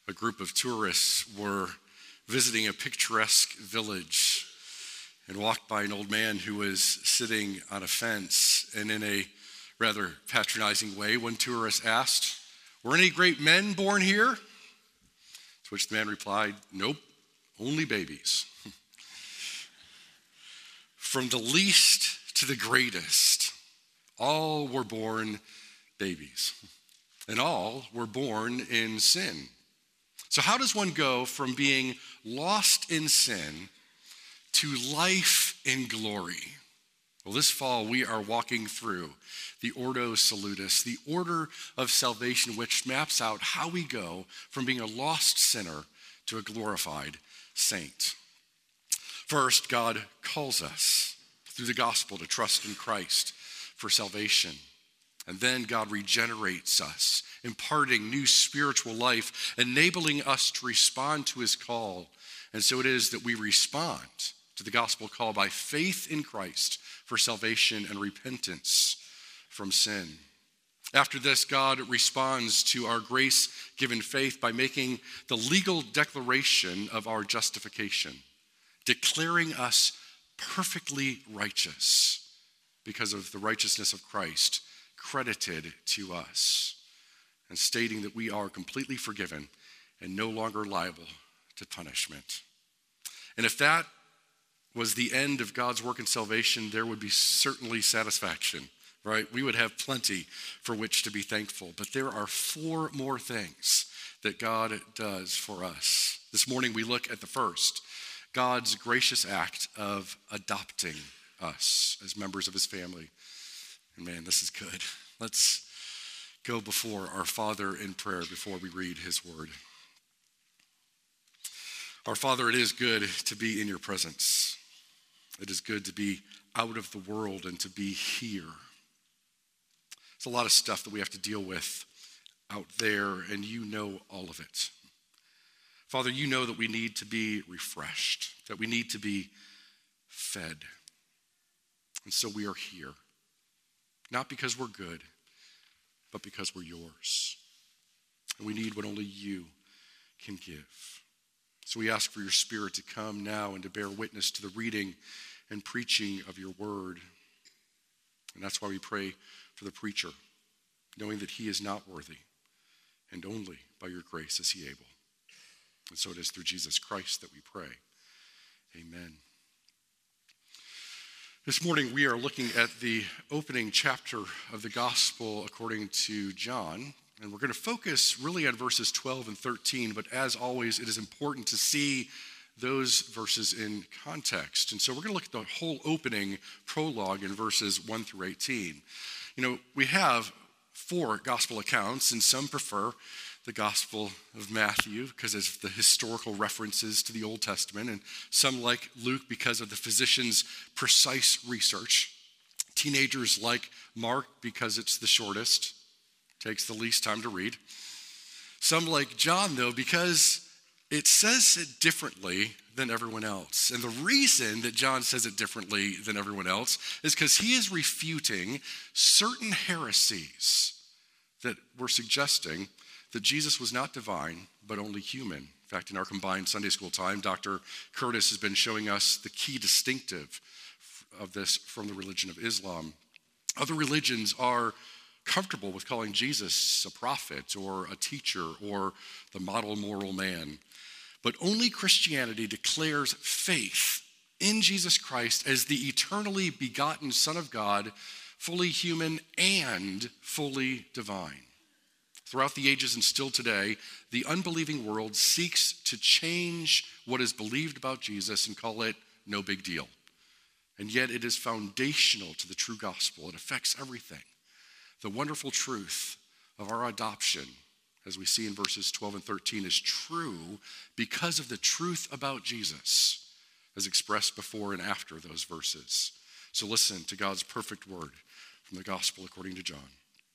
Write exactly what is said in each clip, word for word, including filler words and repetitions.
a group of tourists were visiting a picturesque village and walked by an old man who was sitting on a fence. And in a rather patronizing way, one tourist asked, "Were any great men born here?" To which the man replied, "Nope, only babies." From the least to the greatest, all were born babies, and all were born in sin. So how does one go from being lost in sin to life in glory? Well, this fall we are walking through the Ordo Salutis, the order of salvation, which maps out how we go from being a lost sinner to a glorified saint. First, God calls us through the gospel to trust in Christ for salvation. And then God regenerates us, imparting new spiritual life, enabling us to respond to his call. And so it is that we respond to the gospel call by faith in Christ for salvation and repentance from sin. After this, God responds to our grace-given faith by making the legal declaration of our justification, declaring us perfectly righteous because of the righteousness of Christ credited to us, and stating that we are completely forgiven and no longer liable to punishment. And if that was the end of God's work in salvation, there would be certainly satisfaction, right? We would have plenty for which to be thankful. But there are four more things that God does for us. This morning we look at the first, God's gracious act of adopting us as members of his family. And man, this is good. Let's go before our Father in prayer before we read his word. Our Father, it is good to be in your presence. It is good to be out of the world and to be here. It's a lot of stuff that we have to deal with out there, and you know all of it. Father, you know that we need to be refreshed, that we need to be fed. And so we are here, not because we're good, but because we're yours. And we need what only you can give. So we ask for your Spirit to come now and to bear witness to the reading and preaching of your word. And that's why we pray for the preacher, knowing that he is not worthy, and only by your grace is he able. And so it is through Jesus Christ that we pray. Amen. This morning we are looking at the opening chapter of the Gospel according to John, and we're going to focus really on verses twelve and thirteen, but as always, it is important to see those verses in context. And so we're going to look at the whole opening prologue in verses one through eighteen. You know, we have four gospel accounts, and some prefer the Gospel of Matthew because of the historical references to the Old Testament, and some like Luke because of the physician's precise research. Teenagers like Mark because it's the shortest, takes the least time to read. Some like John, though, because it says it differently than everyone else. And the reason that John says it differently than everyone else is because he is refuting certain heresies that were suggesting that Jesus was not divine, but only human. In fact, in our combined Sunday school time, Doctor Curtis has been showing us the key distinctive of this from the religion of Islam. Other religions are comfortable with calling Jesus a prophet or a teacher or the model moral man. But only Christianity declares faith in Jesus Christ as the eternally begotten Son of God, fully human and fully divine. Throughout the ages and still today, the unbelieving world seeks to change what is believed about Jesus and call it no big deal. And yet it is foundational to the true gospel. It affects everything. The wonderful truth of our adoption, as we see in verses twelve and thirteen, is true because of the truth about Jesus, as expressed before and after those verses. So listen to God's perfect word from the gospel according to John.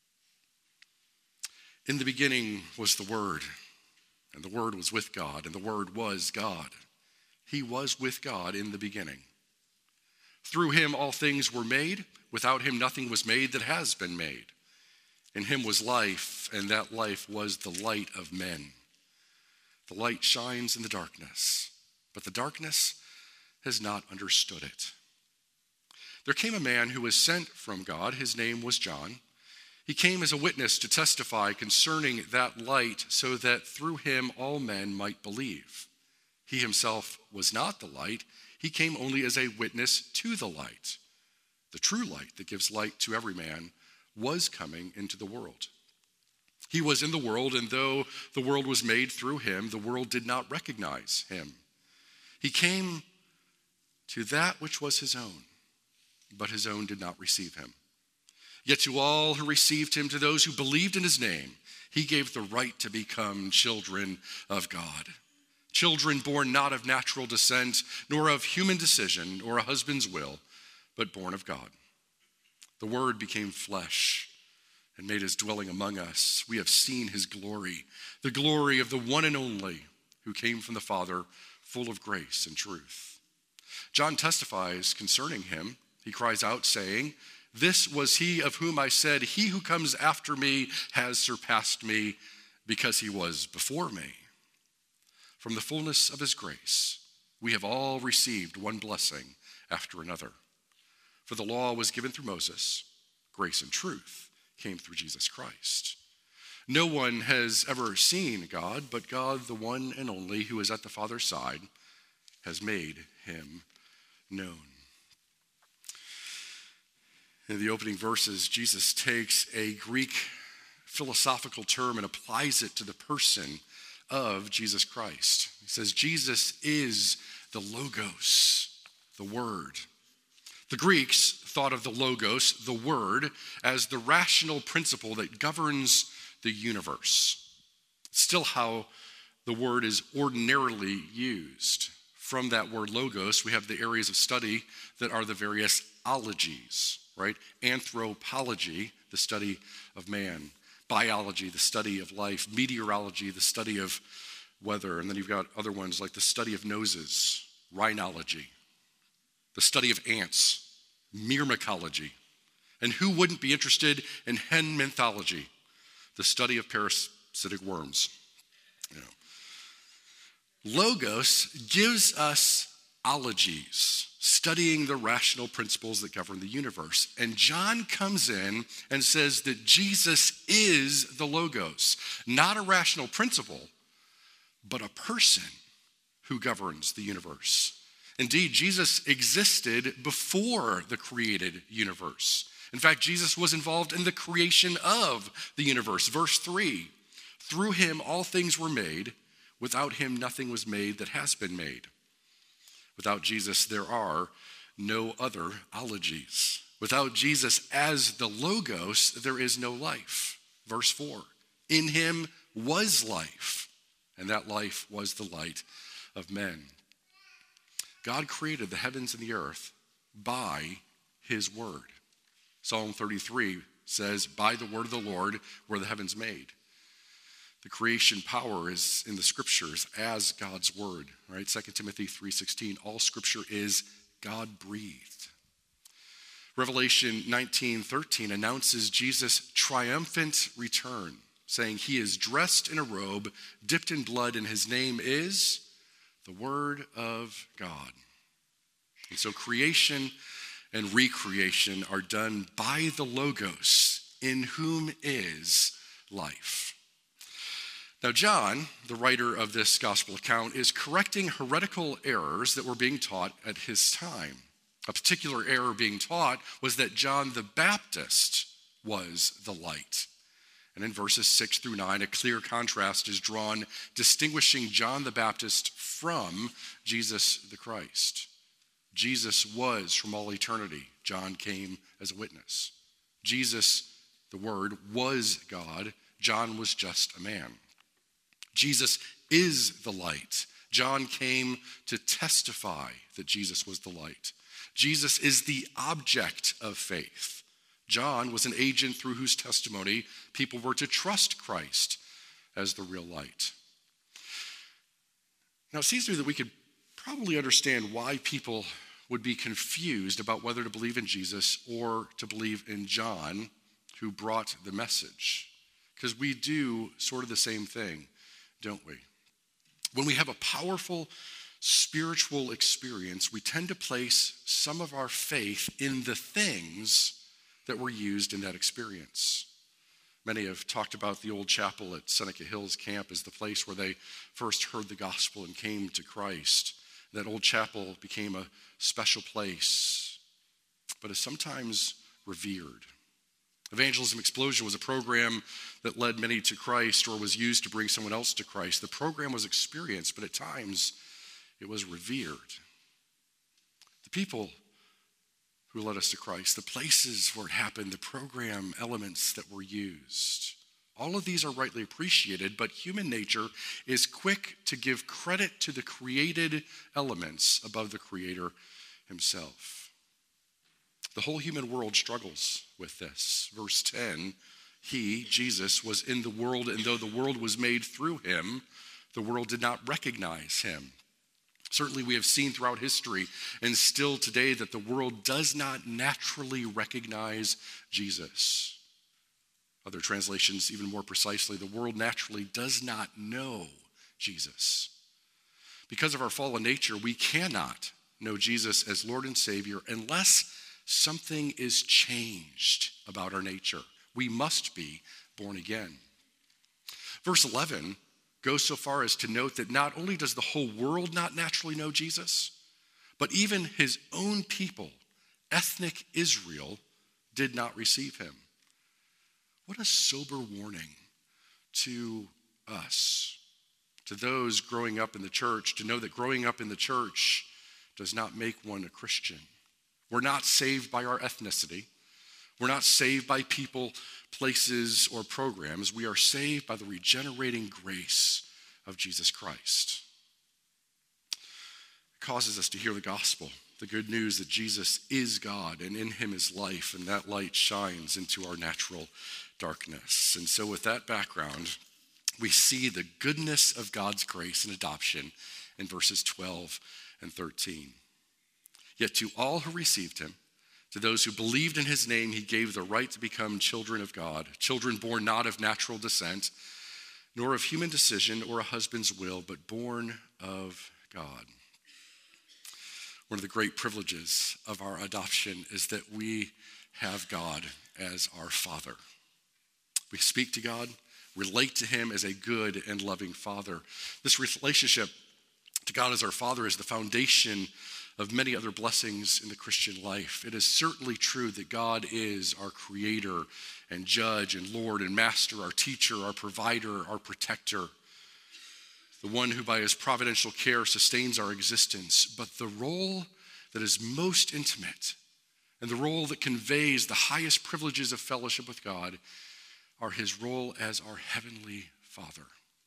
In the beginning was the Word, and the Word was with God, and the Word was God. He was with God in the beginning. Through him all things were made. Without him nothing was made that has been made. In him was life, and that life was the light of men. The light shines in the darkness, but the darkness has not understood it. There came a man who was sent from God. His name was John. He came as a witness to testify concerning that light, so that through him all men might believe. He himself was not the light. He came only as a witness to the light. The true light that gives light to every man was coming into the world. He was in the world, and though the world was made through him, the world did not recognize him. He came to that which was his own, but his own did not receive him. Yet to all who received him, to those who believed in his name, he gave the right to become children of God. Children born not of natural descent, nor of human decision, or a husband's will, but born of God. The Word became flesh and made his dwelling among us. We have seen his glory, the glory of the one and only who came from the Father, full of grace and truth. John testifies concerning him. He cries out, saying, "This was he of whom I said, 'He who comes after me has surpassed me, because he was before me.' From the fullness of his grace, we have all received one blessing after another. For the law was given through Moses, grace and truth came through Jesus Christ. No one has ever seen God, but God, the one and only, who is at the Father's side, has made him known." In the opening verses, Jesus takes a Greek philosophical term and applies it to the person of Jesus Christ. He says, Jesus is the Logos, the Word. The Greeks thought of the Logos, the Word, as the rational principle that governs the universe. It's still how the word is ordinarily used. From that word Logos, we have the areas of study that are the various ologies, right? Anthropology, the study of man. Biology, the study of life. Meteorology, the study of weather. And then you've got other ones like the study of noses, rhinology. The study of ants, myrmecology. And who wouldn't be interested in henminthology, the study of parasitic worms? You know. Logos gives us ologies, studying the rational principles that govern the universe. And John comes in and says that Jesus is the Logos, not a rational principle, but a person who governs the universe. Indeed, Jesus existed before the created universe. In fact, Jesus was involved in the creation of the universe. Verse three, through him all things were made. Without him nothing was made that has been made. Without Jesus there are no other ologies. Without Jesus as the Logos, there is no life. Verse four, in him was life, and that life was the light of men. God created the heavens and the earth by his word. Psalm thirty-three says, by the word of the Lord were the heavens made. The creation power is in the scriptures as God's word, right? Second Timothy three sixteen, all scripture is God-breathed. Revelation nineteen thirteen announces Jesus' triumphant return, saying he is dressed in a robe, dipped in blood, and his name is the Word of God. And so creation and recreation are done by the Logos, in whom is life. Now, John, the writer of this gospel account, is correcting heretical errors that were being taught at his time. A particular error being taught was that John the Baptist was the light. And in verses six through nine, a clear contrast is drawn, distinguishing John the Baptist from Jesus the Christ. Jesus was from all eternity. John came as a witness. Jesus, the Word, was God. John was just a man. Jesus is the light. John came to testify that Jesus was the light. Jesus is the object of faith. John was an agent through whose testimony people were to trust Christ as the real light. Now, it seems to me that we could probably understand why people would be confused about whether to believe in Jesus or to believe in John, who brought the message. Because we do sort of the same thing, don't we? When we have a powerful spiritual experience, we tend to place some of our faith in the things that were used in that experience. Many have talked about the old chapel at Seneca Hills Camp as the place where they first heard the gospel and came to Christ. That old chapel became a special place, but is sometimes revered. Evangelism Explosion was a program that led many to Christ or was used to bring someone else to Christ. The program was experienced, but at times it was revered. The people who led us to Christ, the places where it happened, the program elements that were used, all of these are rightly appreciated, but human nature is quick to give credit to the created elements above the Creator himself. The whole human world struggles with this. Verse ten, he, Jesus, was in the world, and though the world was made through him, the world did not recognize him. Certainly we have seen throughout history and still today that the world does not naturally recognize Jesus. Other translations, even more precisely, the world naturally does not know Jesus. Because of our fallen nature, we cannot know Jesus as Lord and Savior unless something is changed about our nature. We must be born again. Verse eleven goes so far as to note that not only does the whole world not naturally know Jesus, but even his own people, ethnic Israel, did not receive him. What a sober warning to us, to those growing up in the church, to know that growing up in the church does not make one a Christian. We're not saved by our ethnicity. We're not saved by people, places, or programs. We are saved by the regenerating grace of Jesus Christ. It causes us to hear the gospel, the good news that Jesus is God and in him is life, and that light shines into our natural darkness. And so with that background, we see the goodness of God's grace and adoption in verses twelve and thirteen. Yet to all who received him, to those who believed in his name, he gave the right to become children of God, children born not of natural descent, nor of human decision or a husband's will, but born of God. One of the great privileges of our adoption is that we have God as our Father. We speak to God, relate to him as a good and loving Father. This relationship to God as our Father is the foundation of many other blessings in the Christian life. It is certainly true that God is our creator and judge and Lord and master, our teacher, our provider, our protector, the one who by his providential care sustains our existence. But the role that is most intimate and the role that conveys the highest privileges of fellowship with God are his role as our heavenly Father.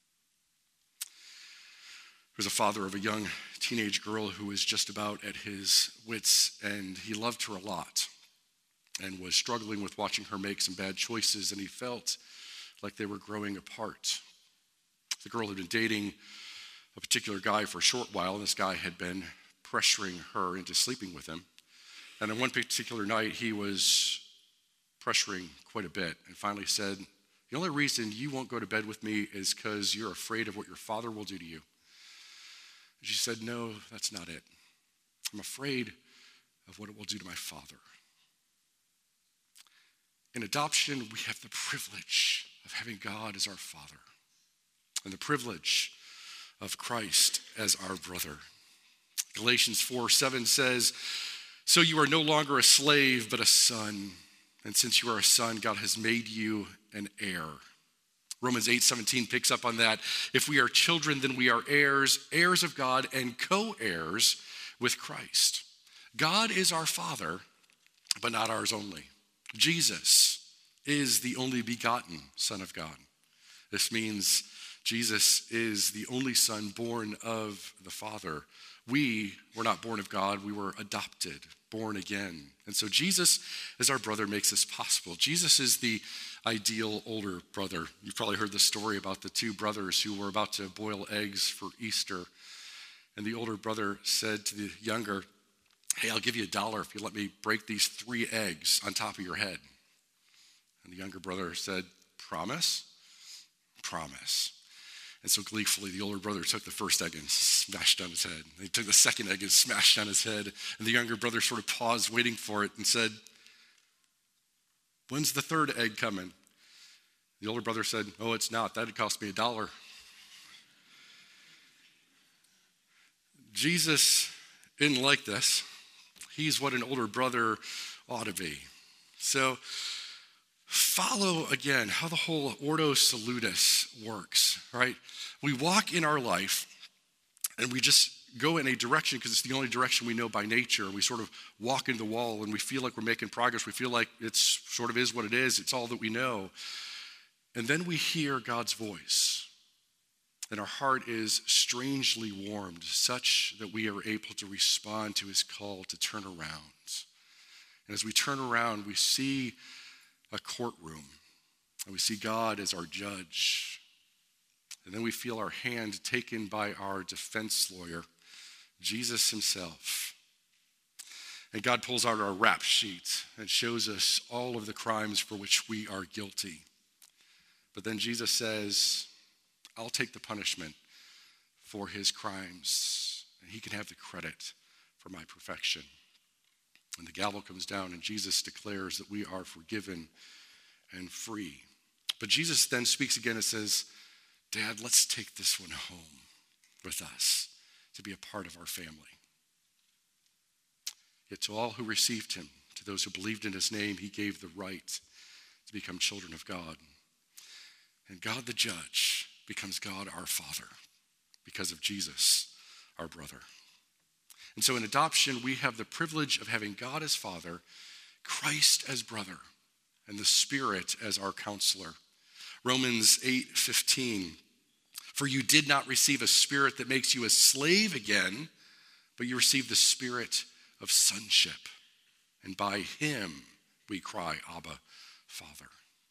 He was a father of a young teenage girl who was just about at his wits' end. He loved her a lot and was struggling with watching her make some bad choices, and he felt like they were growing apart. The girl had been dating a particular guy for a short while, and this guy had been pressuring her into sleeping with him. And on one particular night, he was pressuring quite a bit and finally said, "The only reason you won't go to bed with me is because you're afraid of what your father will do to you." And she said, "No, that's not it. I'm afraid of what it will do to my father." In adoption, we have the privilege of having God as our Father and the privilege of Christ as our brother. Galatians four seven says, "So you are no longer a slave, but a son. And since you are a son, God has made you an heir." Romans eight seventeen picks up on that. "If we are children, then we are heirs, heirs of God and co-heirs with Christ." God is our Father, but not ours only. Jesus is the only begotten Son of God. This means Jesus is the only Son born of the Father. We were not born of God, we were adopted, born again. And so Jesus, as our brother, makes this possible. Jesus is the ideal older brother. You've probably heard the story about the two brothers who were about to boil eggs for Easter. And the older brother said to the younger, "Hey, I'll give you a dollar if you let me break these three eggs on top of your head." And the younger brother said, "Promise?" "Promise." And so gleefully, the older brother took the first egg and smashed on his head. He took the second egg and smashed on his head. And the younger brother sort of paused, waiting for it, and said, "When's the third egg coming?" The older brother said, "Oh, it's not. That'd cost me a dollar." Jesus isn't like this. He's what an older brother ought to be. So follow again how the whole Ordo Salutis works, right? We walk in our life and we just go in a direction because it's the only direction we know by nature. We sort of walk into the wall and we feel like we're making progress. We feel like it's sort of is what it is. It's all that we know. And then we hear God's voice and our heart is strangely warmed such that we are able to respond to his call to turn around. And as we turn around, we see a courtroom, and we see God as our judge. And then we feel our hand taken by our defense lawyer, Jesus himself. And God pulls out our rap sheet and shows us all of the crimes for which we are guilty. But then Jesus says, "I'll take the punishment for his crimes, and he can have the credit for my perfection." And the gavel comes down, and Jesus declares that we are forgiven and free. But Jesus then speaks again and says, "Dad, let's take this one home with us to be a part of our family." Yet to all who received him, to those who believed in his name, he gave the right to become children of God. And God the judge becomes God our Father because of Jesus, our brother. And so in adoption, we have the privilege of having God as Father, Christ as brother, and the Spirit as our counselor. Romans eight fifteen, "For you did not receive a spirit that makes you a slave again, but you received the spirit of sonship. And by him we cry, Abba, Father."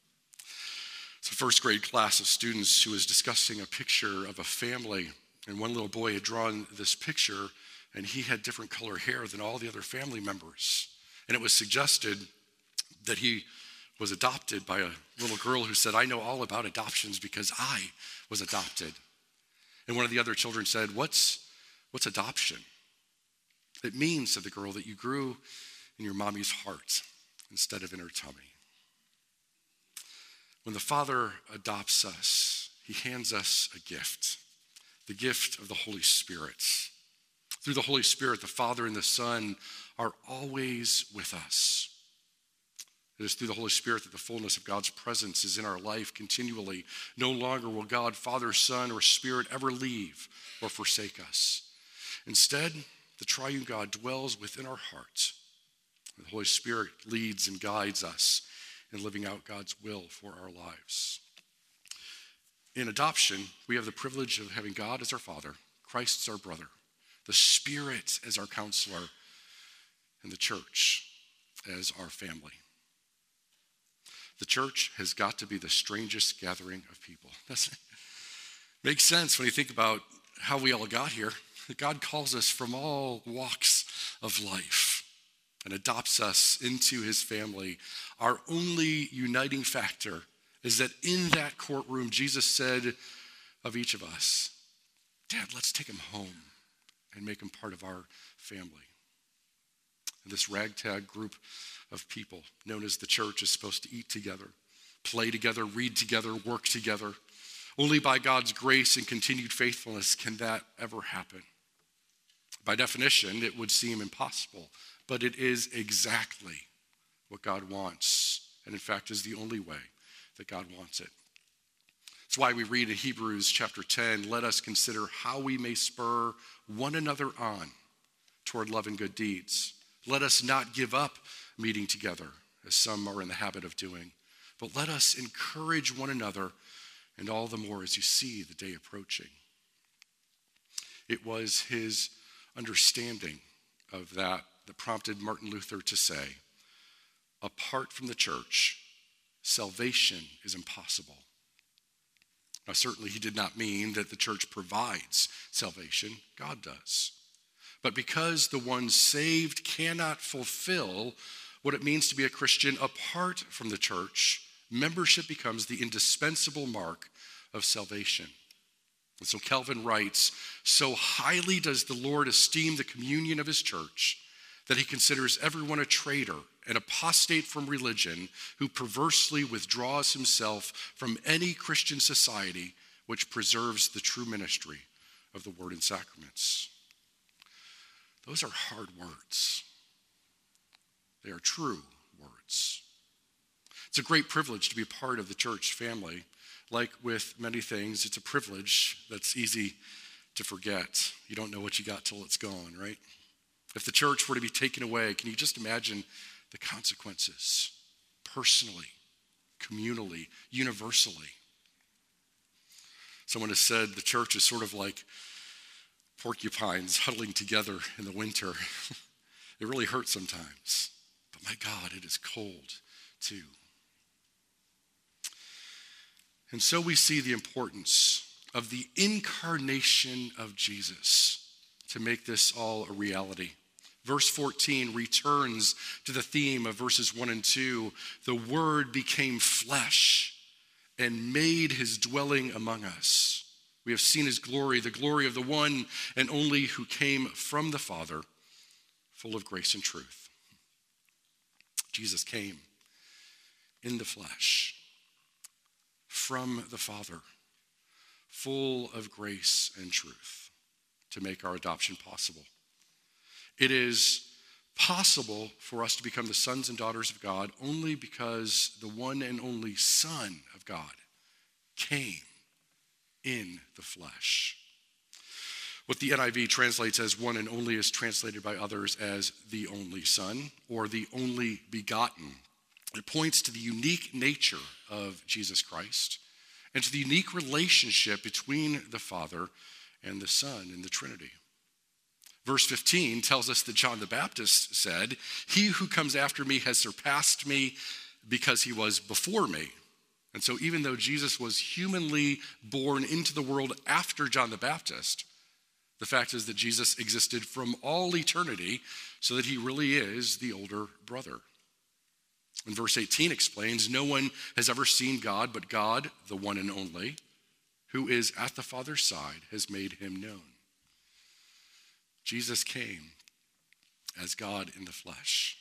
It's a first grade class of students who was discussing a picture of a family. And one little boy had drawn this picture, and he had different color hair than all the other family members. And it was suggested that he was adopted by a little girl who said, "I know all about adoptions because I was adopted." And one of the other children said, What's, what's adoption?" "It means," said the girl, "that you grew in your mommy's heart instead of in her tummy." When the Father adopts us, he hands us a gift, the gift of the Holy Spirit. Through the Holy Spirit, the Father and the Son are always with us. It is through the Holy Spirit that the fullness of God's presence is in our life continually. No longer will God, Father, Son, or Spirit ever leave or forsake us. Instead, the triune God dwells within our hearts. The Holy Spirit leads and guides us in living out God's will for our lives. In adoption, we have the privilege of having God as our Father, Christ as our brother, the Spirit as our counselor, and the church as our family. The church has got to be the strangest gathering of people. Doesn't it? Makes sense when you think about how we all got here. God calls us from all walks of life and adopts us into his family. Our only uniting factor is that in that courtroom, Jesus said of each of us, "Dad, let's take him home and make him part of our family." And this ragtag group of people known as the church is supposed to eat together, play together, read together, work together. Only by God's grace and continued faithfulness can that ever happen. By definition, it would seem impossible, but it is exactly what God wants, and in fact is the only way that God wants it. That's why we read in Hebrews chapter ten, "Let us consider how we may spur one another on toward love and good deeds. Let us not give up meeting together, as some are in the habit of doing, but let us encourage one another, and all the more as you see the day approaching." It was his understanding of that that prompted Martin Luther to say, "Apart from the church, salvation is impossible." Now, certainly he did not mean that the church provides salvation. God does. But because the one saved cannot fulfill what it means to be a Christian apart from the church, membership becomes the indispensable mark of salvation. And so Calvin writes, so highly does the Lord esteem the communion of his church that he considers everyone a traitor, an apostate from religion, who perversely withdraws himself from any Christian society which preserves the true ministry of the word and sacraments. Those are hard words. They are true words. It's a great privilege to be a part of the church family. Like with many things, it's a privilege that's easy to forget. You don't know what you got till it's gone, right? If the church were to be taken away, can you just imagine the consequences personally, communally, universally? Someone has said the church is sort of like porcupines huddling together in the winter. It really hurts sometimes, but my God, it is cold too. And so we see the importance of the incarnation of Jesus to make this all a reality. Verse fourteen returns to the theme of verses one and two. The Word became flesh and made his dwelling among us. We have seen his glory, the glory of the one and only who came from the Father, full of grace and truth. Jesus came in the flesh from the Father, full of grace and truth, to make our adoption possible. It is possible for us to become the sons and daughters of God only because the one and only Son of God came in the flesh. What the N I V translates as one and only is translated by others as the only Son or the only begotten. It points to the unique nature of Jesus Christ and to the unique relationship between the Father and the Son in the Trinity. Verse fifteen tells us that John the Baptist said, "He who comes after me has surpassed me because he was before me." And so even though Jesus was humanly born into the world after John the Baptist, the fact is that Jesus existed from all eternity, so that he really is the older brother. And verse eighteen explains, no one has ever seen God, but God, the one and only, who is at the Father's side, has made him known. Jesus came as God in the flesh.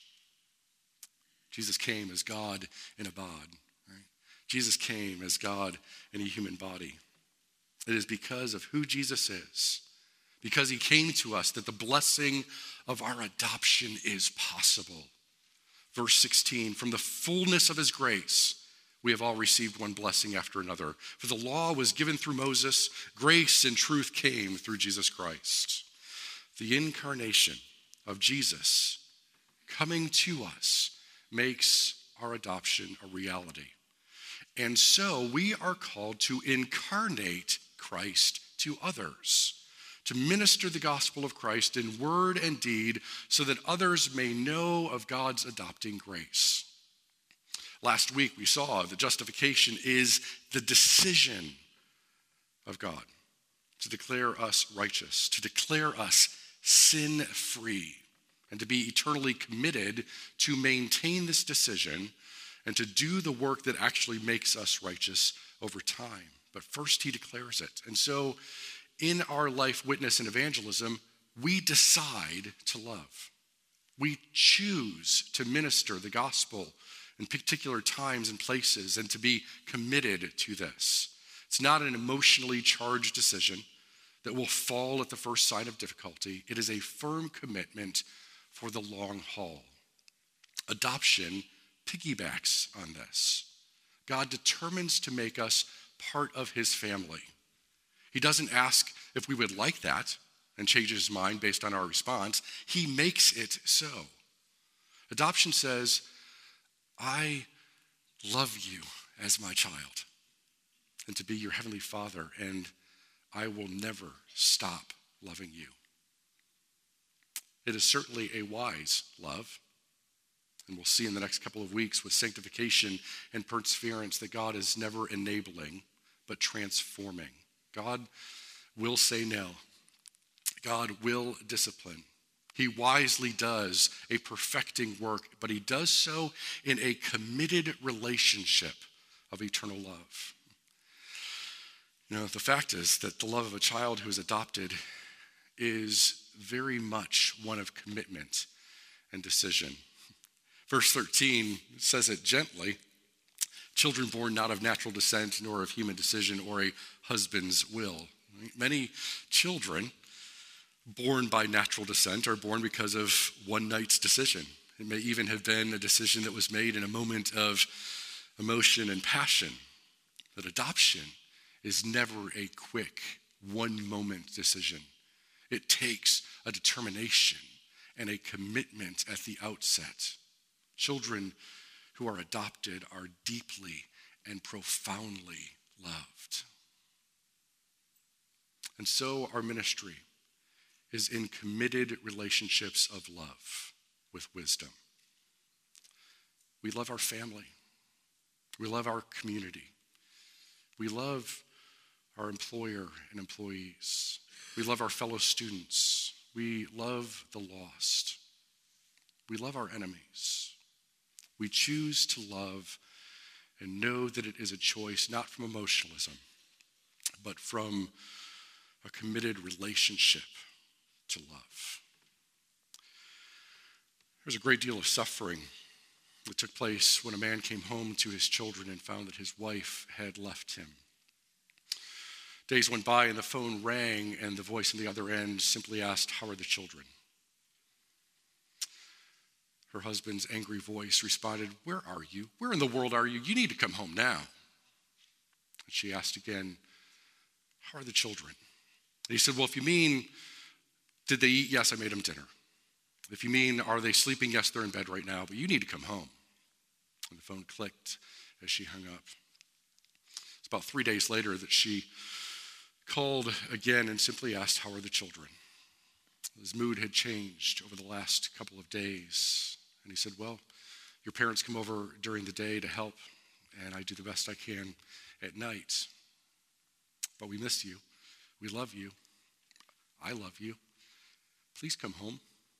Jesus came as God in a bod. Right? Jesus came as God in a human body. It is because of who Jesus is, because he came to us, that the blessing of our adoption is possible. Verse sixteen, from the fullness of his grace, we have all received one blessing after another. For the law was given through Moses, grace and truth came through Jesus Christ. The incarnation of Jesus coming to us makes our adoption a reality. And so we are called to incarnate Christ to others, to minister the gospel of Christ in word and deed so that others may know of God's adopting grace. Last week we saw that justification is the decision of God to declare us righteous, to declare us sin-free, and to be eternally committed to maintain this decision and to do the work that actually makes us righteous over time. But first he declares it. And so in our life witness and evangelism, we decide to love. We choose to minister the gospel in particular times and places and to be committed to this. It's not an emotionally charged decision that will fall at the first sign of difficulty. It is a firm commitment for the long haul. Adoption piggybacks on this. God determines to make us part of his family. He doesn't ask if we would like that and changes his mind based on our response. He makes it so. Adoption says, I love you as my child and to be your heavenly Father, and I will never stop loving you. It is certainly a wise love, and we'll see in the next couple of weeks with sanctification and perseverance that God is never enabling, but transforming. God will say no. God will discipline. He wisely does a perfecting work, but he does so in a committed relationship of eternal love. You know, the fact is that the love of a child who is adopted is very much one of commitment and decision. Verse thirteen says it gently. Children born not of natural descent, nor of human decision or a husband's will. Many children born by natural descent are born because of one night's decision. It may even have been a decision that was made in a moment of emotion and passion. But adoption is never a quick, one-moment decision. It takes a determination and a commitment at the outset. Children who are adopted are deeply and profoundly loved. And so our ministry is in committed relationships of love with wisdom. We love our family. We love our community. We love our employer and employees. We love our fellow students. We love the lost. We love our enemies. We choose to love and know that it is a choice not from emotionalism, but from a committed relationship to love. There's a great deal of suffering that took place when a man came home to his children and found that his wife had left him. Days went by and the phone rang and the voice on the other end simply asked, "How are the children?" Her husband's angry voice responded, "Where are you? Where in the world are you? You need to come home now." And she asked again, "How are the children?" And he said, "Well, if you mean, did they eat? Yes, I made them dinner. If you mean, are they sleeping? Yes, they're in bed right now, but you need to come home." And the phone clicked as she hung up. It's about three days later that she called again and simply asked, "How are the children?" His mood had changed over the last couple of days. And he said, "Well, your parents come over during the day to help, and I do the best I can at night. But we miss you. We love you. I love you. Please come home."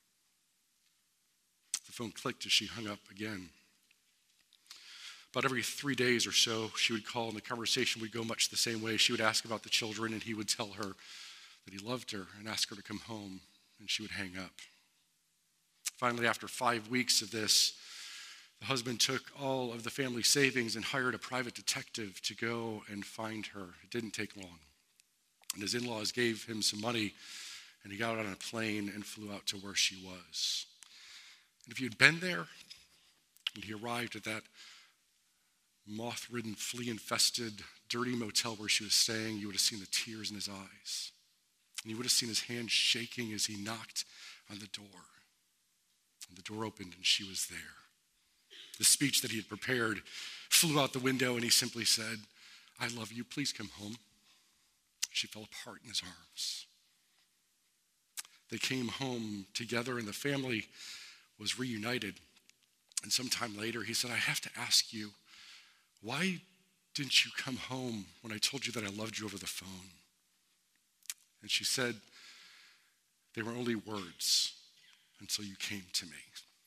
The phone clicked as she hung up again. About every three days or so, she would call, and the conversation would go much the same way. She would ask about the children, and he would tell her that he loved her and ask her to come home, and she would hang up. Finally, after five weeks of this, the husband took all of the family savings and hired a private detective to go and find her. It didn't take long. And his in-laws gave him some money, and he got on a plane and flew out to where she was. And if you'd been there, when he arrived at that moth-ridden, flea-infested, dirty motel where she was staying, you would have seen the tears in his eyes. And you would have seen his hand shaking as he knocked on the door. And the door opened and she was there. The speech that he had prepared flew out the window and he simply said, "I love you, please come home." She fell apart in his arms. They came home together and the family was reunited. And sometime later he said, "I have to ask you, why didn't you come home when I told you that I loved you over the phone?" And she said, "They were only words until you came to me."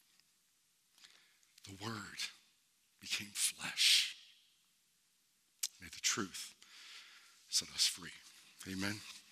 The word became flesh. May the truth set us free. Amen.